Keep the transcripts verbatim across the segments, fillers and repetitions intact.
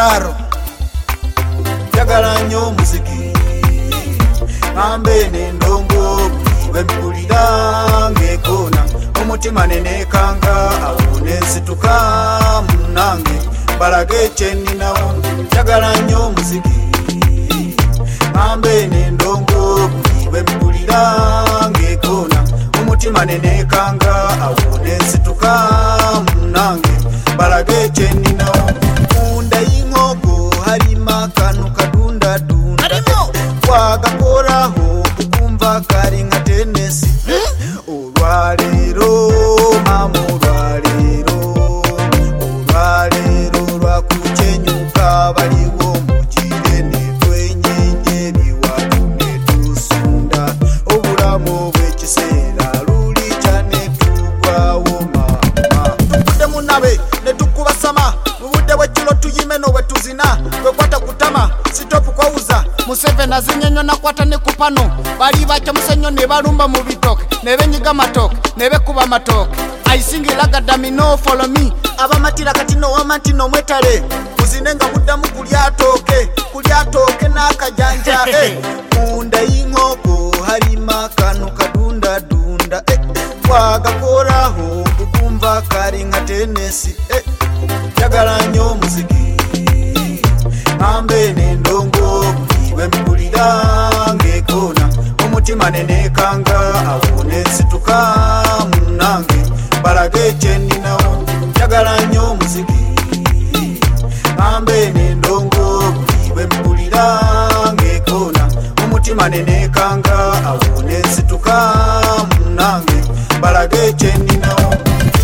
Moraro njagala nnyo muziki ngambe n'endongo bwempulira ng'ekona omutima nenekanga awo nensituka munange balage kyeninawo njagala nnyo muziki ngambe n'endongo bwempulira ng'ekona omutima nenekanga awo nensituka munange balage kyeninawo munda y'ingoko harima kanu kadunda dunda wagakoraho ukumva kari nka tenesi olwalero mama olwalero olwalero lwakucenyuka baliwo mukirene twenyenyeri watu netusunda obulamu bw'ekiseera luli cyane tugwawo mama tukudde munabe netukubasama mubudde bw'ekiro tuyime nowe tuzina kwekwata kutama sitopu kwauza Museveni azinyenyo nakwata ne kupano bali bacha musenyo ne balumba mu bitoke ne benyiga matoke ne bekuba matoke aisingira gadami no follow me abamatira kati no wamanti no mwetale kuzinenga buddamu kulyatoke kulyatoke nakajanja eh munda y'ingoko harima kanu kadunda dunda eh wagakoraho ukumva kari nka tenesi eh jagala nnyo muziki ngambe n'endongo bwempulira ng'ekona omutima nenekanga awo nensituka munange balage kyeninawo njagala nnyo muziki ngambe n'endongo bwempulira ng'ekona omutima nenekanga awo nensituka munange balage kyeninawo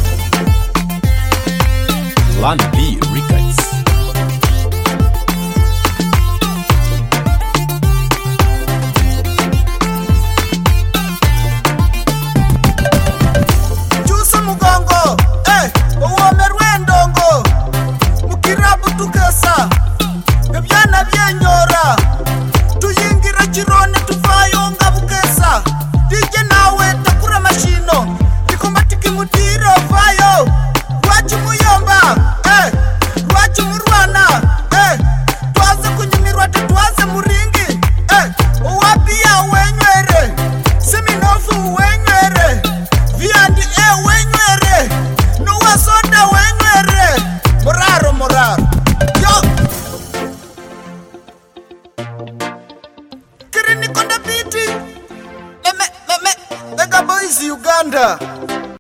Plan B Records. Ebyana byenyora tuyingira kirone tuvayo nga bukesa dije nawe takura mashino ikomatiki mudiro vayo rwachi muyomba eh rwachi murwana eh twaze kunyimirwa twaze muringi eh owabia wenywere seminofu wenywere viandi eh wenywere no wasoda wenywere moraro moraro yo Kirini konda biti Eme, eme, Mega Boys Uganda